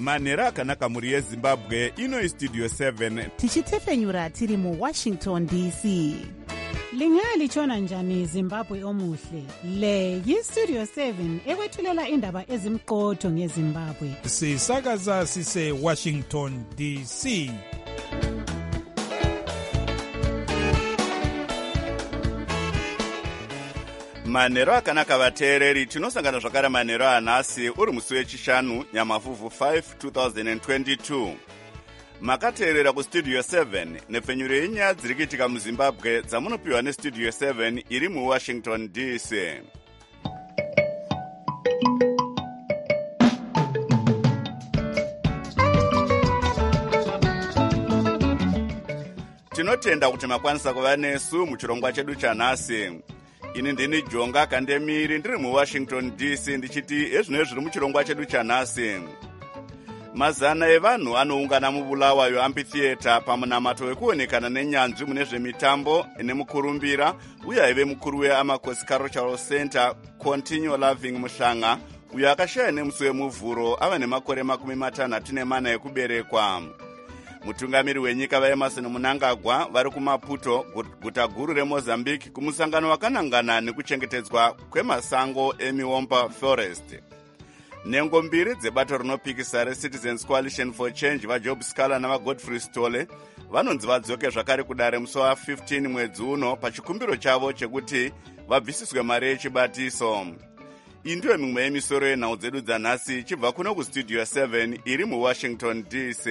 manhero akanaka mhuri yezimbabwe. Ino istudio 7 tichitefenyura tiri muWashington DC. Lingalitshona njani Zimbabwe omuhle? Le yistudio 7 ekwethulela indaba ezimqotho ngeZimbabwe. Sisakaza sise Washington DC. manhero akanaka vateereri. Tinosangana zvakare manhero anhasi uri musi wechishanu Nyamavhuvhu 5 2022. Makateerera kustudio 7 nepfenyuro yenyaya dziri kuitika muzimbabwe dzamunopiwa nestudio 7 iri muWashington DC. Tinotenda kuti makwanisa kuva nesu muchirongwa chedu chanhasi. Ini ndini Jonga Kandemiri ndiri muWashington DC ndichiti ezvino zviri muchirongwa chedu chanhasi. Mazana evanhu anoungana muBulawayo Amphitheatre pamunamato wekuonekana nenyanzvi mune zvemitambo nemukurumbira uye aive mukuru weAmakosi Cultural Center Continue Loving Muhlanga uyo akashaya nemusi wemuvhuro ava nemakore 64 ekuberekwa. Mutungamiri wenyika vaEmerson Mnangagwa vari kuMaputo, guta guru reMozambique, kumusangano wakanangana nekuchengetedzwa kwemasango eMiomba Forest. Nhengo mbiri dzebato rinopikisa reCitizens Coalition for Change vaJob Scala navaGodfrey Stole vanonzi vadzoke zvakare kudare musi wa15 mwedzi uno pachikumbiro chavo chekuti vabvisiswe mari yechibatiso. Iyi ndiyo mimwe yemisoro yenhau dzedu dzanhasi ichibva kuno kustudio 7 iri muWashington DC.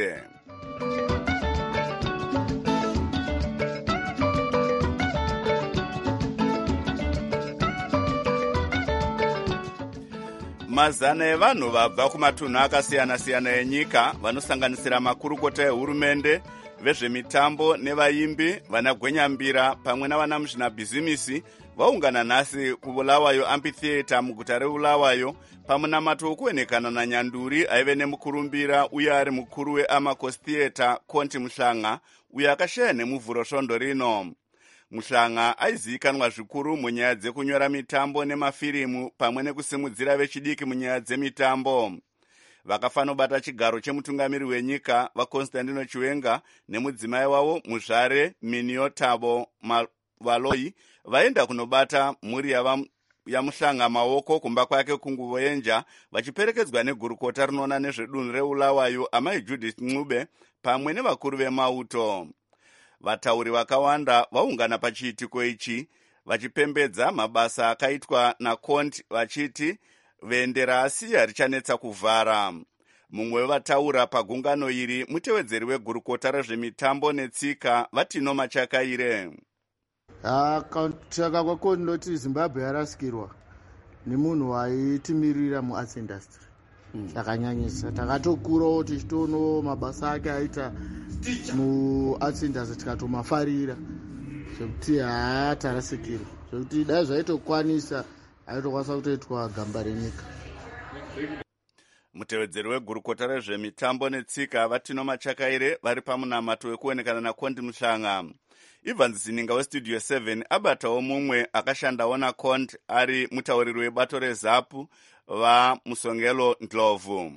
Mazana evanhu vabva kumatunhu akasiyana-siyana enyika vanosanganisira makurukota ehurumende, vezvemitambo nevaimbi, vanagwenyambira pamwe navanamuzvinabhizimisi vaungana nhasi kuBulawayo Amphitheatre muguta reBulawayo pamunamato wekuonekana naNyanduri aive nemukurumbira uye ari mukuru weAmakosi Theatre Konti Muhlanga uyo akashaya nemuvhuro svondo rino. Muhlanga aizivikanwa zvikuru munyaya dzekunyora mitambo nemafirimu pamwe nekusimudzira vechidiki munyaya dzemitambo. Vakafanobata chigaro chemutungamiri wenyika vaConstantino Chiwenga nemudzimai wavo muzvare Miniotabo Valoi vaenda kunobata mhuri yaMuhlanga maoko kumba kwake kunguvo yenja vachiperekedzwa negurukota rinoona nezvedunhu reBulawayo amai Judith Ncube pamwe nevakuru vemauto. Vatauri vakawanda vaungana pachiitiko ichi vachipembedza mabasa akaitwa naConti vachiti vendera asiya richanetsa kuvhara. Mumwe wevataura pagungano iri mutevedzeri wegurukota rezvemitambo netsika Vatino Machakaire. Kutaka kwako ndinoti Zimbabwe yarasikirwa nemunhu waitimirira muarts industry. Takanyanyisa takatokurawo tichitono mabasa ake aita muarts industry tikatomafarira zvekuti haatarasikirwa zvekuti dai zvaitokwanisa aitokwanisa kutoitwa gamba renyika. Mutevedzeri wegurukota rezvemitambo netsika Vatino Machakaire vari pamunamato wekuonekana naKonti Muhlanga. Evans Zininga westudio 7 abatawo mumwe akashandawo naConti ari mutauriri webato reZAPU vaMusongelo Ndlovu.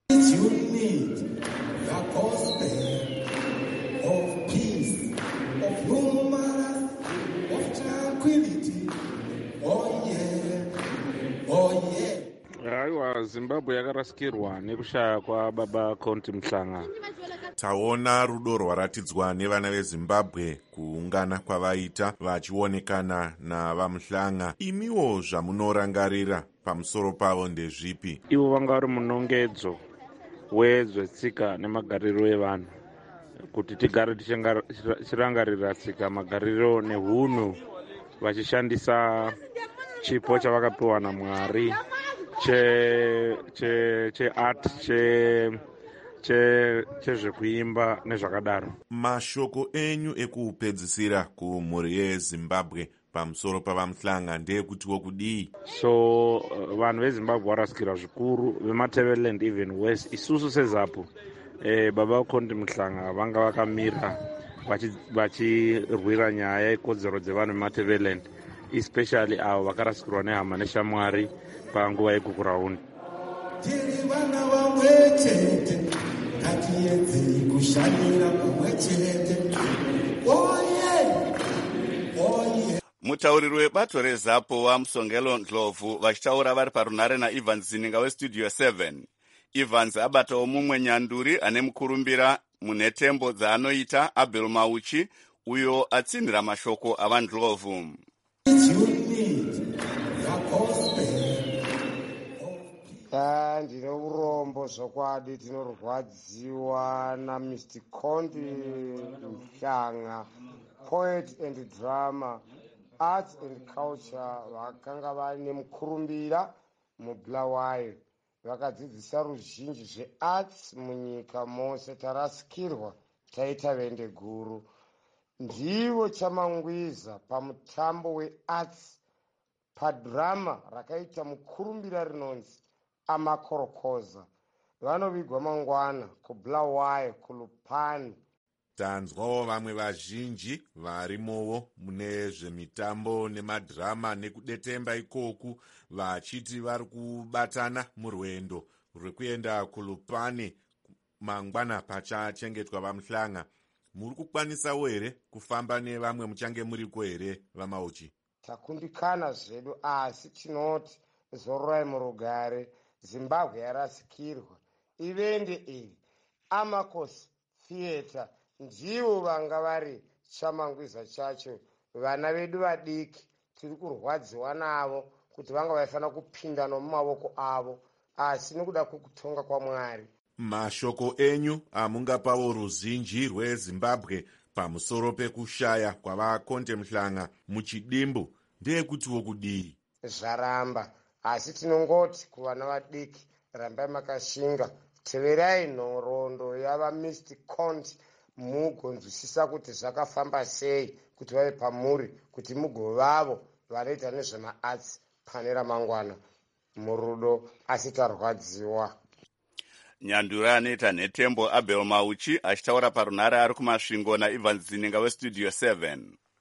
Aiwa, Zimbabwe yakarasikirwa nekushaya kwababa Konti Muhlanga. Taona rudo rwaratidzwa nevana veZimbabwe kuungana kwavaita vachionekana navaMuhlanga. Imiwo zvamunorangarira pamusoro pavo ndezvipi? Ivo vanga vari munongedzo wezvetsika nemagariro evanhu kuti tigare tichirangarira tsika, magariro nehunhu vachishandisa chipo chavakapiwa naMwari cheart chezvekuimba nezvakadaro. Mashoko enyu ekuupedzisira kumhuri yeZimbabwe pamusoro pavaMuhlanga ndeyekutiwo kudii? So vanhu veZimbabwe varasikira zvikuru, veMatabeleland even worse. Isusu seZAPU baba Konti Muhlanga vanga vakamira vachirwira nyaya yekodzero dzevanhu veMatabeleland, especially avo vakarasikirwa nehama neshamwari panguva yekukurauni. tiri vana vamwechete ngatiedzei kushandira pamwechete oye oye. Mutauriri webato reZAPO waMsongelo Ndlovu vachitaura vari parunhare naEvans Zininga westudio 7. Evans abatawo mumwe nyanduri ane mukurumbira munhetembo dzaanoita Abel Mauchi uyo atsinhira mashoko avaNdlovu. Ndine urombo zvokwadi tinorwadziwa naMr Condi Mhlanga, poet and drama, arts and culture, vakanga vane mukurumbira muBulawayo, vakadzidzisa ruzhinji zvearts munyika mose. Tarasikirwa taita vende guru. Ndivo chamangwiza pamutambo wearts padhirama rakaita mukurumbira rinonzi Amakorokoza. Vanovigwa mangwana kuBulawayo kuLupani. Tanzwawo vamwe vazhinji varimowo mune zvemitambo nemadhirama nekudetemba ikoku vachiti vari kubatana murwendo rwekuenda kuLupani mangwana pachachengetwa vaMhlanga. Muri kukwanisawo here kufamba nevamwe muchange muriko here vaMauchi? Takundikana zvedu asi tinoti zororai murugare. Zimbabwe yarasikirwa. Ivende iri Amakos Theatre ndivo vanga vari chamangwiza chacho. Vana vedu vadiki tiri kurwadziwa navo kuti vanga vaifanira kupinda nomumavoko avo, asi nekuda kwekutonga kwaMwari. Mashoko enyu amungapawo ruzhinji rweZimbabwe pamusoro pekushaya kwavaKonde Mhlanga muchidimbu ndeyekutiwo kudii? Zvaramba, asi tinongoti kuvana vadiki, rambai makashinga, teverai nhoroondo yavaMr Condi mugonzwisisa kuti zvakafamba sei kuti vave pamuri, kuti mugovavo vanoita nezvemaarts pane ramangwana. Murudo asi tarwadziwa. Nyanduri anoita nhetembo Abel Mauchi achitaura parunhare ari kumasvingo naEvans Zininga westudio 7.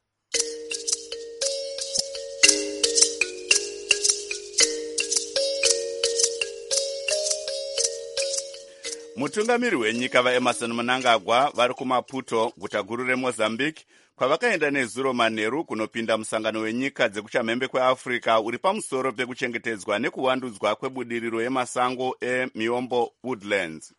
Mutungamiri wenyika vaEmerson Mnangagwa vari kuMaputo, guta guru reMozambique, kwavakaenda nezuro manheru kunopinda musangano wenyika dzekuchamhembe kweAfrica uri pamusoro pekuchengetedzwa nekuwandudzwa kwebudiriro yemasango eMiombo Woodlands.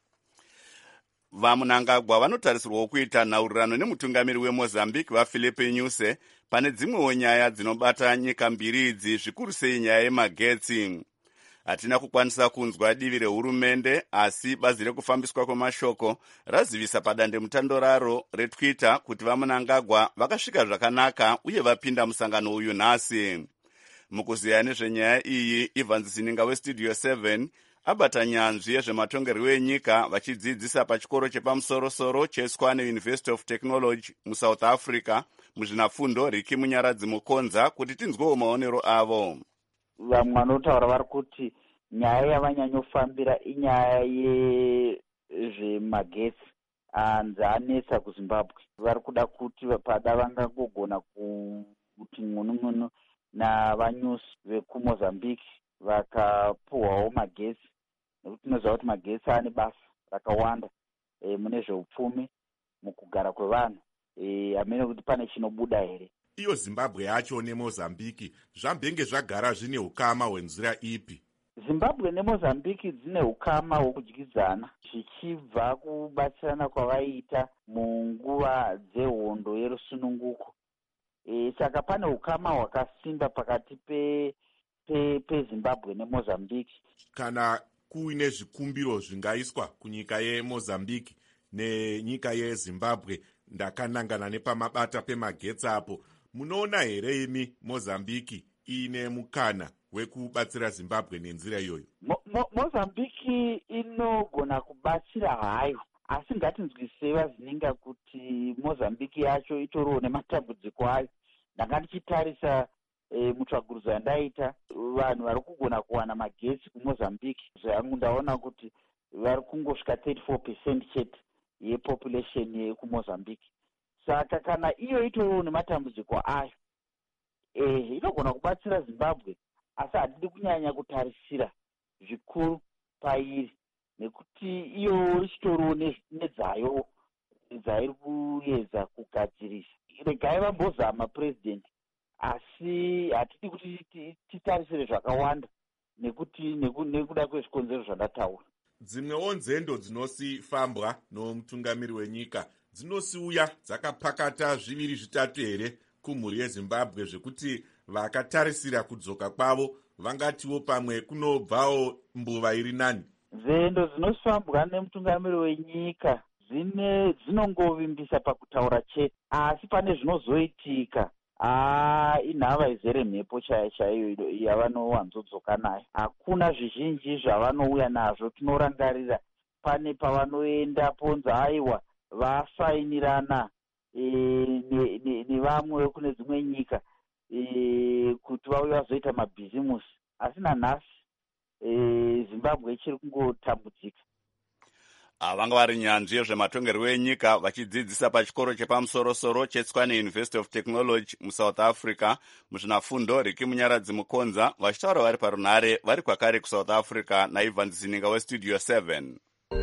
VaMnangagwa vanotarisirwawo kuita nhaurirano nemutungamiri weMozambique vaPhilippe Nyusi pane dzimwewo nyaya dzinobata nyika mbiri idzi, zvikuru sei nyaya yemagetsi. Hatina kukwanisa kunzwa divi rehurumende, asi bazi rekufambiswa kwemashoko razivisa padandemutande raro reTwitter kuti vaMnangagwa vakasvika zvakanaka uye vapinda musangano uyu nhasi. Mukuziya nezvenyaya iyi, Evans Zininga westudio 7 abata nyanzvi yezvematongerwo enyika vachidzidzisa pachikoro chepamusoro-soro cheSwane University of Technology muSouth Africa muzvinafundo Riki Munyaradzi Mukonza kuti tinzwewo maonero avo. Vamwe vanotaura vari kuti nyaya yavanyanyofambira inyaya yezvemagetsi anzanetsa kuZimbabwe. Vari kuda kuti pada vangangogona kuti ng'unung'unu navanyusi vekuMozambique vakapuhwawo magetsi, nekuti tinoziva kuti magetsi ane basa rakawanda mune zveupfumi mukugara kwevanhu. Hamene kuti pane chinobuda here. Iyo Zimbabwe yacho neMozambique zvambenge zvagara zvine ukama hwenzira ipi? Zimbabwe neMozambique dzine ukama hwokudyidzana zvichibva kubatsirana kwavaita munguva dzehondo yerusununguko. Saka pane ukama hwakasimba pakati peZimbabwe neMozambique. Kana kuine zvikumbiro zvingaiswa kunyika yeMozambique nenyika yeZimbabwe, ndakanangana nepamabata pemagetsi apo, munoona here imi Mozambique ine mukana wekubatsira Zimbabwe nenzira iyoyo? Mozambique inogona kubatsira hayo, asi ngatinzwisei vaZininga kuti Mozambique yacho itoriwo nematambudziko ayo. Ndanga ndichitarisa mutsvagurudzo yandaita, vanhu vari kugona kuwana magetsi kuMozambique zvangu ndaona kuti vari kungosvika 34% chete yepopulation yekuMozambique. Saka kana iyo itoriwo nematambudziko ayo, inogona kubatsira Zimbabwe, asi hatidi kunyanya kutarisira zvikuru pairi, nekuti iyo ichitoriwo nedzayo dzairi kuedza kugadzirisa. Regai vambozama purezidendi, asi hatidi kuti titarisire zvakawanda nekuda kwezvikonzero zvandataura. Dzimwewo nzendo dzinosifambwa nomutungamiri wenyika dzinosiuya dzakapakata zviviri zvitatu here kumhuri yeZimbabwe, zvekuti vakatarisira kudzoka kwavo vangatiwo pamwe kunobvawo mbuva iri nani. Nzendo dzinosifambwa nemutungamiri wenyika dzinongovimbisa pakutaura chete, asi pane zvinozoitika inhava izere mhepo chaiyo yavanowanzodzoka nayo. Hakuna zvizhinji zvavanouya nazvo. Tinorangarira pane pavanoenda ponzi aiwa vasainirana nevamwe kune dzimwe nyika kuti vauye vazoita mabhizimusi, asi nanhasi Zimbabwe ichiri kungotambudzika. Vanga vari nyanzvi yezvematongerwo enyika vachidzidzisa pachikoro chepamusoro-soro cheTshwane University of Technology muSouth Africa muzvinafundo. Riki Munyaradzi Mukonza vachitaura vari parunhare vari kwakare kuSouth Africa naIvan Zininga weStudio 7.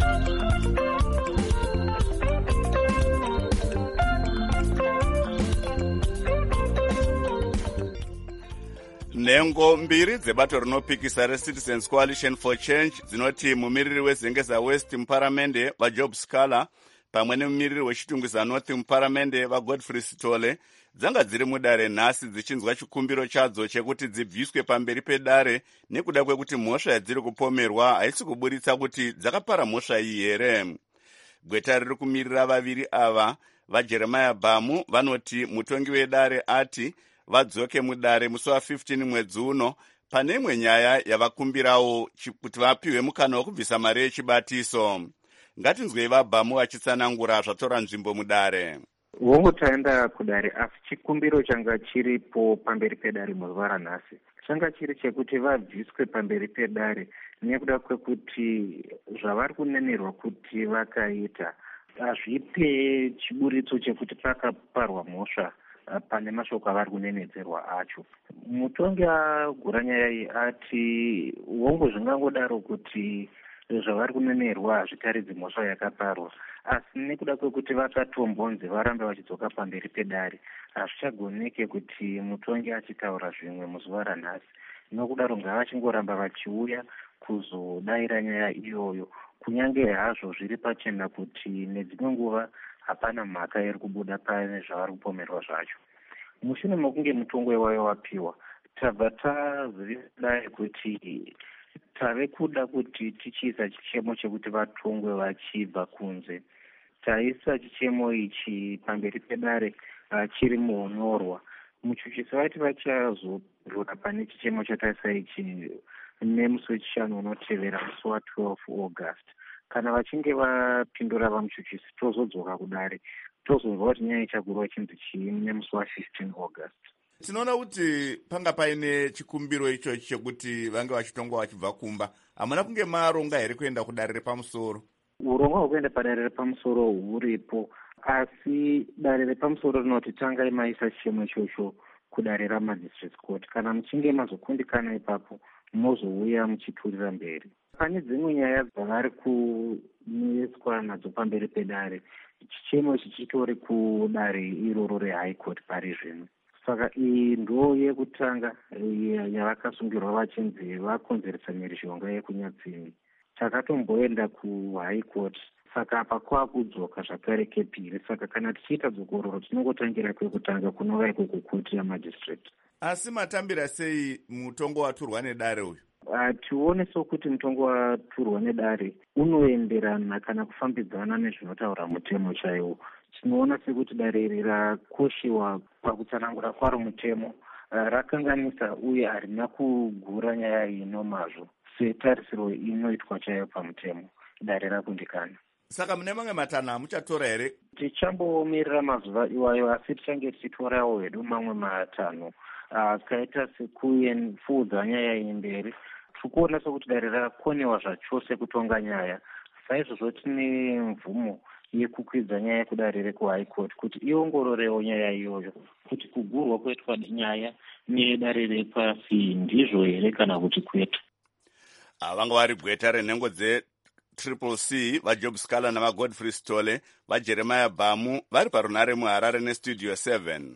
Nhengo mbiri dzebato rinopikisa reCitizens Coalition for Change dzinoti mumiriri weZengeza West muparamende vaJob Scala pamwe nemumiriri wechitungwiza North muparamende vaGodfrey Sitole dzanga dziri mudare nhasi dzichinzwa chikumbiro chadzo chekuti dzibviswe pamberi pedare nekuda kwekuti mhosva yadziri kupomerwa haisi kuburitsa kuti dzakapara mhosva iyi here. Gweta riri kumirira vaviri ava vaJeremiah Bamu vanoti mutongi wedare ati vadzoke mudare musi wa15 mwedzi uno pane imwe nyaya yavakumbirawo kuti vapiwe mukana wekubvisa mari yechibatiso. Ngatinzwei vaBamu vachitsanangura zvatora nzvimbo mudare. Hongu taenda kudare, asi chikumbiro changa chiripo pamberi pedare muzuva ranhasi changa chiri chekuti vabviswe pamberi pedare nekuda kwekuti zvavari kunenerwa kuti vakaita hazvipe chiburitso chekuti pakaparwa mhosva pane mashoko avari kunenedzerwa acho. Mutongi agura nyaya iyi ati hongu zvingangodaro kuti zvavari kunenerwa hazvitaridzi mhosva yakaparwa, asi nekuda kwekuti vakatombonzi varambe vachidzoka pamberi pedare hazvichagoneke kuti mutongi achitaura zvimwe muzuva ranhasi. Nokudaro ngavachingoramba vachiuya kuzodaira nyaya iyoyo, kunyange hazvo zviri pachena kuti nedzimwe nguva hapana mhaka iri kubuda pane zvavari kupomerwa zvacho. Mushure mekunge mutongo iwayo wapiwa, tabva tazivisa kuti tave kuda kuti tichiisa chichemo chekuti vatongwe vachibva kunze. Taisa chichemo ichi pamberi pedare chiri muhonyorwa. Muchuchisi vati vachazorora pane chichemo chataisa ichi nemusi wechishanu unotevera musi wa12 August. Kana vachinge vapindura vamuchuchisi tozodzoka kudare tozonzwa kuti nyaya ichagurwa chinzi chii nemusi wa15 August. Tinoona kuti panga paine chikumbiro ichochi chekuti vange vachitongwa vachibva kumba. Hamuna kunge maronga here kuenda kudare repamusoro? Urongwa hwekuenda padare repamusoro huripo, asi dare repamusoro rinoti tangai maisa chichemo ichocho kudare ramadistrict court. Kana muchinge mazokundikana ipapo mozouya muchiturira mberi. Pane dzimwe nyaya dzavari kunetswa nadzo pamberi pedare. Chichemo ichi chitori kudare iroro reHigh Court pari zvino. Saka iyi ndo yekutanga yavakasungirwa vachinzi vakonzeresa mhirizhonga yekunyatsini. Takatomboenda kuHigh Court, saka apa kwakudzoka zvakare kepiri. Saka kana tichiita dzokororo tinongotangira kwekutanga kunova ikoko koti yamadistrict. Asi matambira sei mutongo waturwa nedare uyu? Tione sokuti mutongo waturwa nedare unoenderana kana kufambidzana nezvinotaura mutemo chaiwo. Tinoona sekuti dare iri rakoshiwa pakutsanangura kwaro mutemo, rakanganisa uye harina kugura nyaya iyi nomazvo setarisiro inoitwa chaiyo pamutemo. Dare rakundikana. Saka mune mamwe matanha muchatora here? Tichamboomirira mazuva iwayo, asi tichange tichitorawo hedu mamwe matanho akaita sekufuudza nyaya iyi mberi. Tikuona sokuti dare rakonewa zvachose kutonga nyaya. Saizvozvo tine mvumo yekukwidza nyaya kudare rekuHigh Court kuti iongororewo nyaya iyoyo kuti kugurwa kuitwa nyaya nedare repasi ndizvo here kana kuti kwete. vanga vari gweta renhengo dzetriple C vajob scala navagodfrey stole vajeremiah bamu vari parunare muharare nestudio 7.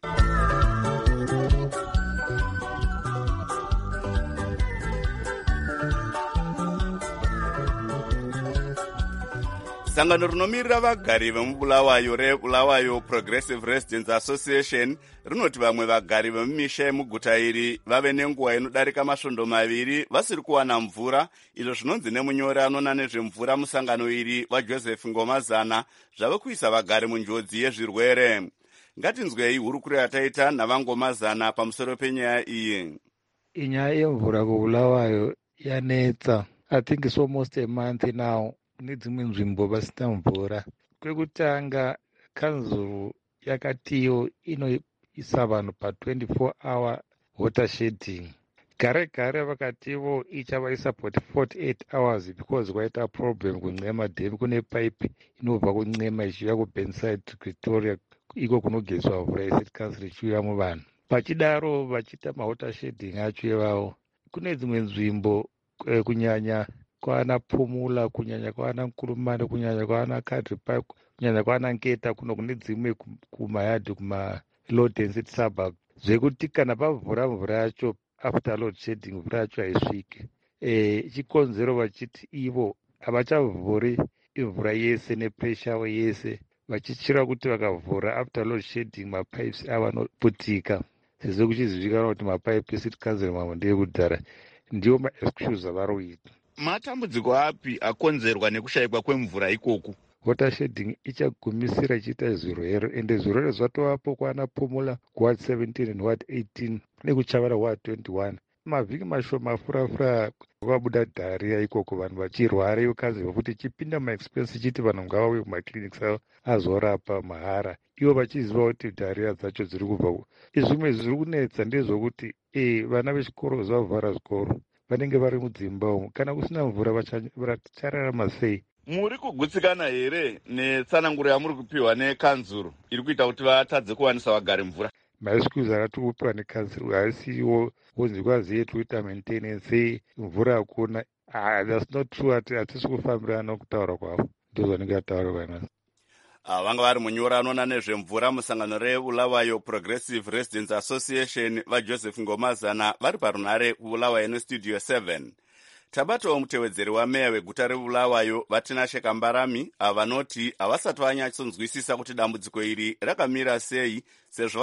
sangano rinomirira vagari vemubulawayo rebulawayo progressive residents association rinoti vamwe vagari vemumisha yemuguta iri vave nenguva inodarika masvondo maviri vasiri kuwana mvura, izvo zvinonzi nemunyori anona nezvemvura musangano iri vaJoseph Ngomazana zvave kuisa vagari munjodzi yezvirwere. Ngatinzwei hurukuro yataita navangomazana pamusoro penyaya iyi. Inyaya yemvura kubulawayo yanetsa. I think it's almost a month now. Nedzimwe nzvimbo vasina mvura. Kwekutanga kanzuru yakatiyo inoisa vanhu pa 24-hour water shedding. Gare vakativo ichavaisa 48 hours because kwaita problem kun'ema dam. Kune pipe inobva kun'ema ichiuya kuBenside to Pretoria iko kunogezwa mvura yeCity Council ichiuya muvanhu. Pachidaro vachiita mawater shedding acho ivavo. Kune dzimwe nzvimbo kunyanya kwana Phumula, kunyanya kwana Nkurumane, kunyanya kwana Country Park, kunyanya kwana Nketa, kune dzimwe kumayadhi kuma low density suburb zvekuti kana pavhura mvura yacho after load shedding mvura yacho haisviki. Chikonzero vachiti ivo havachavhuri mvura yese nepressure yese, vachichira kuti vakavhura after load shedding mapipes avanoputika, sezvo kuchizivikanwa kuti mapaipi eCity Council mamwe ndeyekudhara. Ndiwo maexcuse avaroita. Matambudziko api akonzerwa nekushayikwa kwemvura ikoku? Water shedding ichagumisira ichiita zvirwere, ende zvirwere zvatovapo kwana Phumula kuward 17 and ward 18 nekuchavara ward 21. Mavhiki mashoma furafura kwakabuda dharia ikoko, vanhu vachirwara. Iyo kanzirwa kuti chipinda maexpense chiti vanhu ngavauye kumaclinics avo azorapa mahara, ivo vachiziva kuti dharia dzacho dziri kubva. Zvimwe zviri kunetsa ndezvokuti vana vechikoro zvavhara zvikoro vanenge vari mudzimba umu, kana kusina mvura vachararama sei? Muri kugutsikana here netsananguro yamuri kupiwa nekanzuru iri kuita kuti vatadze kuwanisa vagari mvura? Maexcuse akatiri kupiwa nekanzuru haisiwo wonzwikwazi yetu kuita maintenance, mvura hakuna. That's not true. Hatisi kufambirana nokutaura kwavo, ndizvo zvanenge ataura kwainasi. Vanga vari munyori anoona nezvemvura musangano rebulawayo progressive residents association vaJoseph Ngomazana vari parunare kubulawayo nestudio 7. Tabatawo mutevedzeri wameya weguta rebulawayo vatinashe Kambarami vanoti havasati vanyatsonzwisisa kuti dambudziko iri rakamira sei sezvo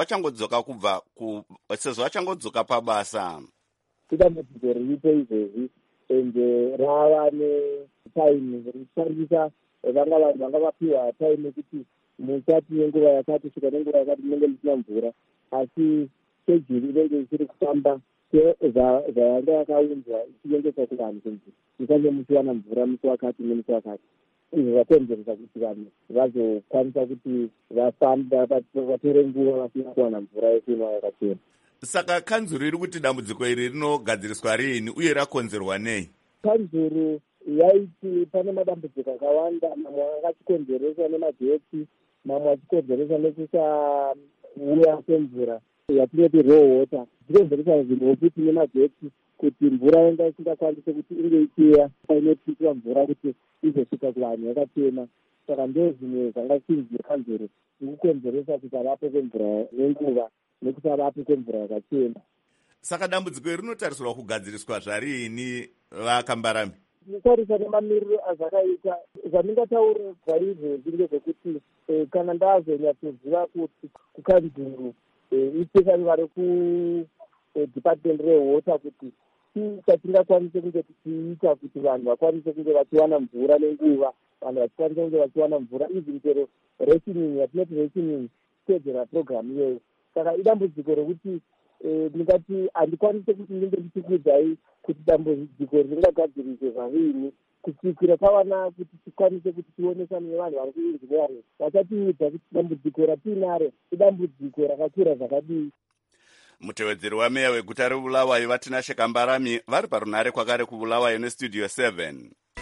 vachangodzoka pabasa. Dambudziko riripo izvezvi ende rava netime richishandisa vanga vapiwa time yekuti musati nenguva yakati svika nenguva yakati munenge musina mvura, asi schedule inenge isiri kufamba zvayanga yakaunzwa ichiendesa kuvanhu kunzi musange muchiwana mvura musi wakati nemusi wakati. Izvi zvakonzeresa kuti vanhu vazokwanisa kuti vafamba vatore nguva vasina kuwana mvura yekunwa yakachena. Saka kanzuru iri kuti dambudziko iri rinogadziriswa riini uye rakonzerwa nei? Kanzuru yaiti pane madambudziko akawanda, mamwe akachikonzereswa nemagetsi, mamwe achikonzereswa nekusauya kwemvura yatinoti raw water. Tikonzeresa zvinhu zvokuti nemagetsi kuti mvura yanga isingakwanise kuti inge ichiya inotiitwa mvura kuti izosvika kuvanhu yakachena. Saka ndo zvimwe zvanga chinzira kanzuru nekukonzeresa kusavapo kwemvura nenguva nekusavapo kwemvura yakachena. Saka dambudziko iri rinotarisirwa kugadziriswa zvariini vakambarami? Mutarisa nemamiriro azvakaita, zvandingataura zvaizvozvi ndezvekuti kana ndazonyatsoziva kuti kukanzuru especially vari kudepartment rewater kuti chii chatingakwanise kunge tichiita kuti vanhu vakwanise kunge vachiwana mvura nenguva, vanhu vachikwanise kunge vachiwana mvura even chero rationing, yatinoti rationing kutedzera program iyoyo. Saka idambudziko rekuti ndingati handikwanise kuti ndinge ndichikuudzai kuti dambudziko ringagadziriswe zvariini kusvikira tawana kuti tikwanise kuti tionesane nevanhu vari kuinjiniyaring vachatiudza kuti dambudziko ratiinaro idambudziko rakakura zvakadii. Mutevedzeri wameya weguta rebulawayo vatinashe Kambarami vari parunare kwakare kubulawayo nestudio 7.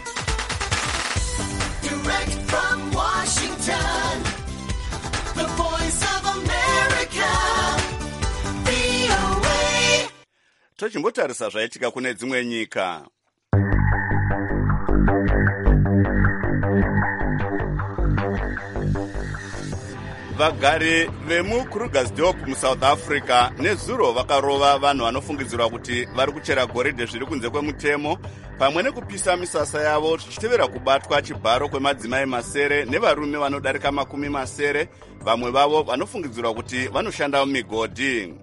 Direct from Washington, the voice of America, VOA. Tochimbotarisa zvaitika kune dzimwe nyika. Vagari vemukrugersdorp muSouth Africa nezuro vakarova vanhu vanofungidzirwa kuti vari kuchera goridhe zviri kunze kwemutemo pamwe nekupisa misasa yavo zvichitevera kubatwa chibharo kwemadzimai masere nevarume vanodarika 70, vamwe vavo vanofungidzirwa kuti vanoshanda mumigodhi.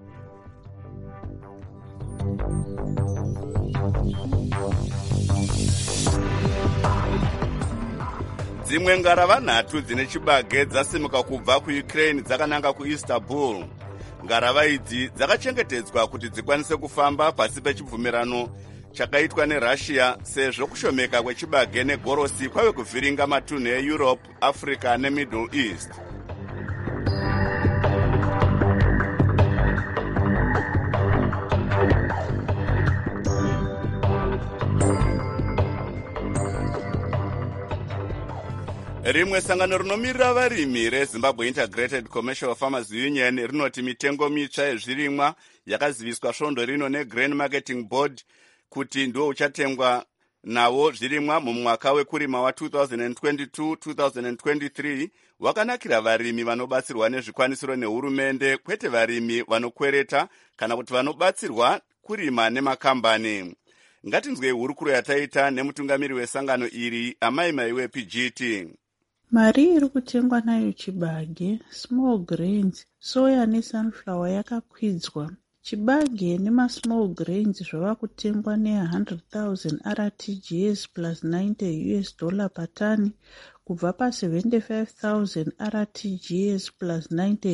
Dzimwe ngarava 3 dzine chibage dzasimuka kubva kuUkraine dzakananga kuIstanbul. Ngarava idzi dzakachengetedzwa kuti dzikwanise kufamba pasi pechibvumirano chakaitwa neRussia sezvo kushomeka kwechibage negorosi kwave kuvhiringa matunhu eEurope, Africa neMiddle East. Rimwe sangano rinomirira varimi reZimbabwe Integrated Commercial Farmers Union rinoti mitengo mitsva yezvirimwa yakaziviswa svondo rino neGrain Marketing Board kuti ndiwo uchatengwa nawo zvirimwa mumwaka wekurima wa2022-2023 wakanakira varimi vanobatsirwa nezvikwanisiro nehurumende, kwete varimi vanokwereta kana kuti vanobatsirwa kurima nemakambani. Ngatinzwei hurukuro yataita nemutungamiri wesangano iri, Amai Maiwe PGT. Mari iri kutengwa nayo chibage, small grains, soya nesunflower yakakwidzwa. Chibage nemasmall grains zvava kutengwa ne100,000 RTGS plus $90 patani kubva pa75,000 RTGS plus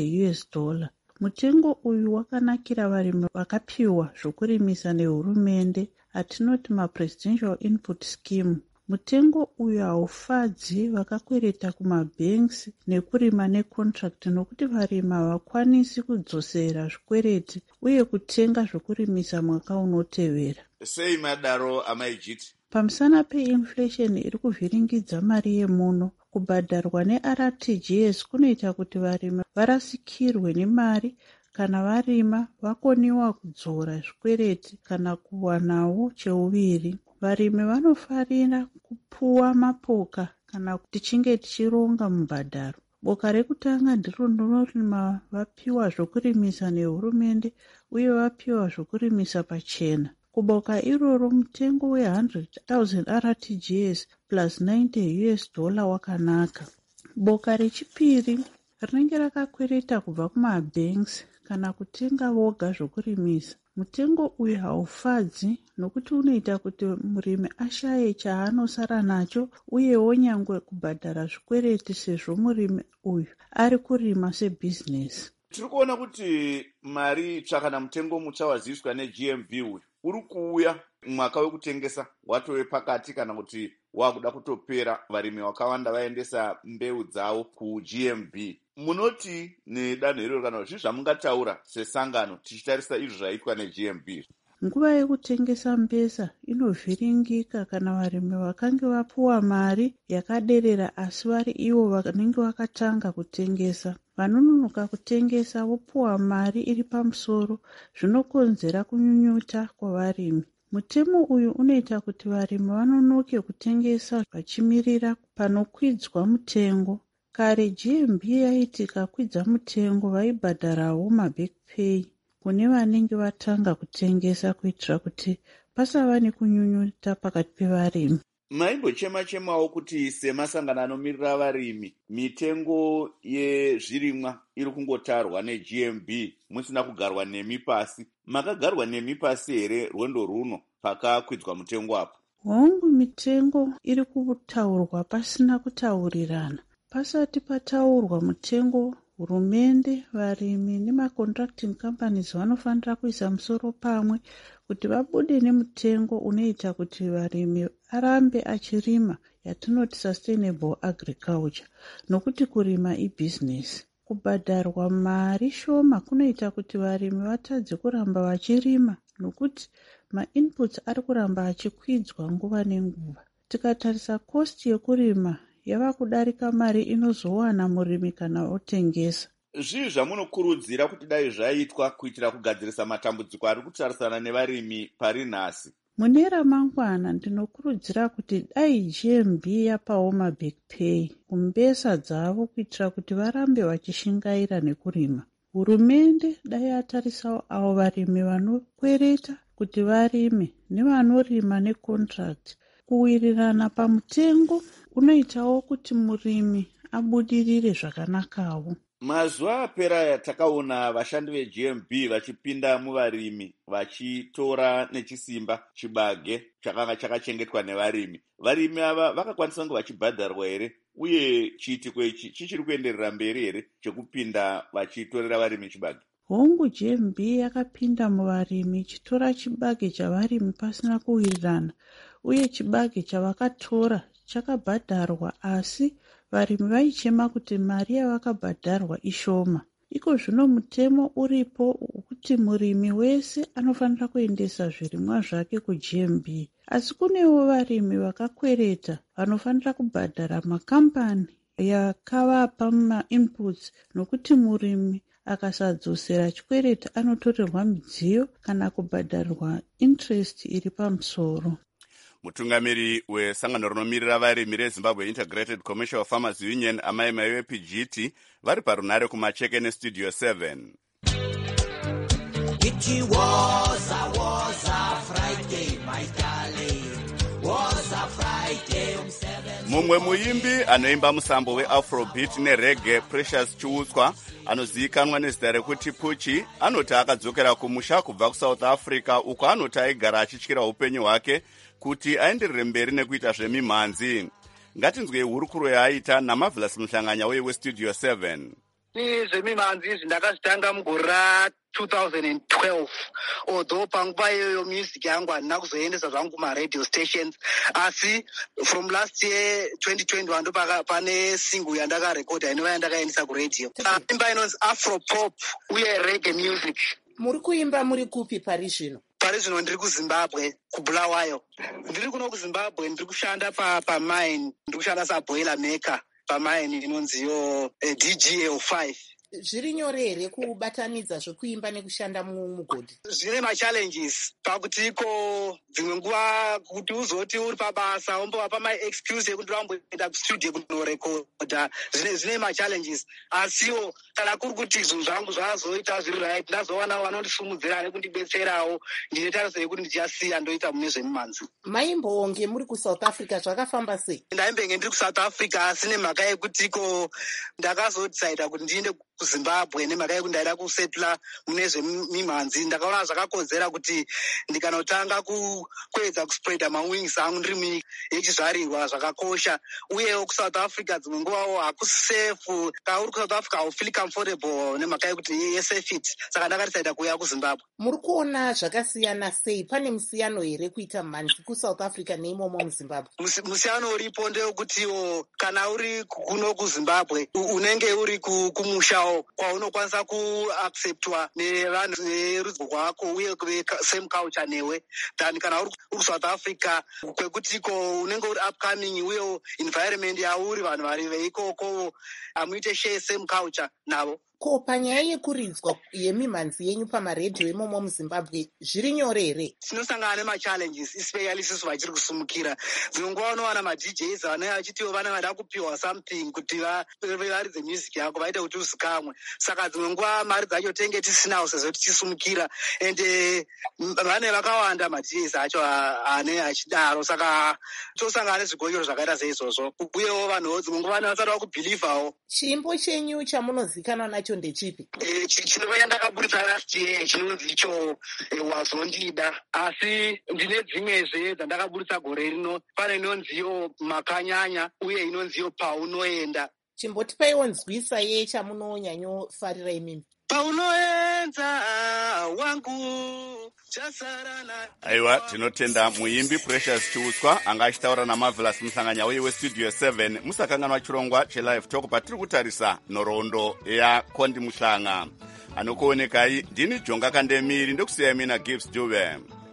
$90. Mutengo uyu wakanakira varimi vakapiwa zvokurimisa nehurumende atinoti mapresidential input scheme. Mutengo uyu haufadzi vakakwereta kumabanks nekurima necontract nokuti varimi havakwanisi kudzosera zvikwereti uye kutenga zvokurimisa mwaka unotevera. Sei madaro amaijiti? Pamusana peinflation iri kuvhiringidza mari yemuno, kubhadharwa neRTGS kunoita kuti varimi varasikirwe nemari kana varima vakoniwa kudzora zvikwereti kana kuwanawo cheuviri. Varimi vanofarira kupuwa mapoka kana tichinge tichironga mubhadharo. Boka rekutanga ndiro ndorima vapiwa zvokurimisa nehurumende uye vapiwa zvokurimisa pachena. Kuboka iroro mutengo we100,000 RTGS plus $90 wakanaka. Boka rechipiri rinenge rakakwereta kubva kumabanks kana kutenga voga zvokurimisa. Mutengo uyu haufadzi nokuti unoita kuti murimi ashaye chaanosara nacho uyewo nyangwe kubhadhara zvikwereti sezvo murimi uyu ari kurima sebhizinesi. Tiri kuona kuti mari itsva kana mutengo mutsva waziviswa neGMV uyu uri kuuya mwaka wekutengesa watove pakati kana kuti wakuda kutopera, varimi vakawanda vaendesa mbeu dzavo kuGMV. Munoti nedanho iroro kana zvii zvamungataura sesangano tichitarisa izvo zvaitwa neGMV? Nguva yekutengesa mbesa inovhiringika kana varimi vakange vapuwa mari yakaderera asi vari ivo vanenge vakatanga kutengesa. Vanononoka kutengesa vopuwa mari iri pamusoro, zvinokonzera kunyunyuta kwavarimi. Mutemo uyu unoita kuti varimi vanonoke kutengesa vachimirira panokwidzwa mutengo. Kare GMB yaiti ikakwidza mutengo vaibhadharawo maback pay kune vanenge vatanga kutengesa kuitira kuti pasava nekunyunyuta pakati pevarimi. Maimbochema-chemawo kuti semasangano anomirira varimi mitengo yezvirimwa iri kungotarwa neGMB musina kugarwa nemi pasi. Makagarwa nemi pasi here rwendo runo pakakwidzwa mutengo apo? Hongu mitengo iri kutaurwa pasina kutaurirana. Pasati pataurwa mutengo, hurumende, varimi nemacontracting companies vanofanira kuisa musoro pamwe kuti vabude nemutengo unoita kuti varimi arambe achirima, yatinoti sustainable agriculture, nokuti kurima ibhizinesi. Kubhadharwa mari shoma kunoita kuti varimi vatadze kuramba vachirima nokuti mainputs ari kuramba achikwidzwa nguva nenguva. Tikatarisa cost yekurima yava kudarika mari inozowana murimi kana otengesa. Zvii zvamunokurudzira kuti dai zvaitwa kuitira kugadzirisa matambudziko ari kutarisana nevarimi pari nhasi? Mune ramangwana ndinokurudzira kuti dai GMB yapawo maback pay kumbesa dzavo kuitira kuti varambe vachishingaira nekurima. Hurumende dai atarisawo avo varimi vanokwereta kuti varime nevanorima necontract. Kuwirirana pamutengo unoitawo kuti murimi abudirire zvakanakawo. Mazuva apera takaona vashandi veGMB vachipinda muvarimi vachitora nechisimba chibage chakanga chakachengetwa nevarimi. Varimi ava vakakwanisa kunge vachibhadharwa here, uye chiitiko ichi chichiri kuenderera mberi here chekupinda vachitorera varimi chibage? Hongu GMB yakapinda muvarimi ichitora chibage chavarimi pasina kuwirirana, uye chibage chavakatora chakabhadharwa, asi varimi vaichema kuti mari yavakabhadharwa ishoma. Iko zvino mutemo uripo kuti murimi wese anofanira kuendesa zvirimwa zvake kuGMB, asi kunewo varimi vakakwereta vanofanira kubhadhara makambani yakavapa mainputs, nokuti murimi akasadzosera chikwereta anotorerwa midziyo kana kubhadharwa interest iri pamusoro. Mutungamiri wesangano rinomirira varimi reZimbabwe Integrated Commercial Farmers Union amai wePGT vari parunare kumacheke nestudio 7. It was a Friday, my darling. Was a Friday. Mumwe muimbi anoimba musambo weafrobeat nereggae Precious Chiutswa anozivikanwa nezita rekuti Puchi anoti akadzokera kumusha kubva kuSouth Africa uko anoti aigara achityira upenyu hwake kuti aenderere mberi nekuita zvemimhanzi. Ngatinzwei hurukuro yaaita naMarvelous Mhlanganya weStudio 7. Ni zvemimhanzi izvi ndakazvitanga mugore ra2012, although panguva iyoyo music yangu handina kuzoendesa zvangu kumaradio stations, asi from last year 2021 ndo pane single yandakarekodha inova yandakaendesa kuradio. Imba inonzi afropop uye reggae music. Muri kuimba muri kupi pari zvino? Pari zvino ndiri kuZimbabwe, kuBulawayo. Ndiri kuno kuZimbabwe, ndiri kushanda pamine, ndiri kushanda saboiler maker pamine inonziyo DGL5. Zviri nyore here kubatanidza zvekuimba nekushanda mumugodhi? Zvine machallenges pakuti iko dzimwe nguva kuti uzoti uri pabasa wombovapa maexcuse yekuti wamboenda kustudio kunorekodha, zvine machallenges. Asiwo kana kuri kuti zvinhu zvangu zvazoita zviri right, ndazowana vanondisimudzira nekundibetserawo, ndine tariso yekuti ndichasiya ndoita mune zvemimhanzi. Maimbonge muri kuSouth Africa zvakafamba sei? Ndaimbenge ndiri kuSouth Africa, asi nemhaka yekuti iko ndakazodecida kuti ndiende kuZimbabwe nemhaka yekuti ndaida kusetula mune zvemimhanzi. Ndakaona zvakakodzera kuti ndikanotanga kuedza kuspreada mawings angu ndiri munyika yechizvarirwa zvakakosha, uyewo kuSouth Africa dzimwe nguvawo hakusefu. Kana uri kuSouth Africa haufili comfortable nemhaka yekuti yesefit, saka ndakadecida kuuya kuZimbabwe. Muri kuona zvakasiyana sei? Pane musiyano here kuita mhanzi kuSouth Africa neimomo muZimbabwe? Musiyano uripo ndewekutiwo kana uri kuno kuZimbabwe unenge uri kumushawo kwaunokwanisa kuacceptwa nevanhu verudzi rwako uye same culture newe, than kana uri kuSouth Africa kwekutiko unenge uri upcoming uye environment yauri vanhu vari veikoko hamuite share same culture navo. Ko panyaya yekuridzwa yemimhanzi yenyu pamaredhiyo imomo muZimbabwe zviri nyore here? Tinosangana nemachallenges, especially isusu vachiri kusumukira. Dzimwe nguva unowana maDJs vanenge vachitiwo vane vada kupiwa something kuti varidze music yako vaite kuti uzikamwe. Saka dzimwe nguva mari dzacho tenge tisinawo sezvo tichisumukira, ende vane vakawanda maDJs acho anenge achidaro, saka tosangana nezvigonyo zvakaita seizvozvo. Uyewo vanhuwo dzimwe nguva vasada kubhilivhawo. Chimbo chenyu chamunozikanwa nacho ndechipi? Chinova yandakaburitsa last year chinonzi icho wazondida, asi ndine dzimwezve dzandakaburitsa gore rino. Pane inonziyo makanyanya uye inonziyo paunoenda. Chimbotipaiwo nzwisa yechamunonyanyofarira imimi. Paunoenza wangu chasarana. Aiwa, tinotenda muimbi Precious Chiutswa anga achitaura naMarvelous Mhlanganya weStudio 7 musakanganwa chirongwa chelive talk patiri kutarisa nhoroondo yaKondi Muhlanga. Anokuonekai ndini Jonga Kandemiri, ndokusiyai mina Gibbs Dube.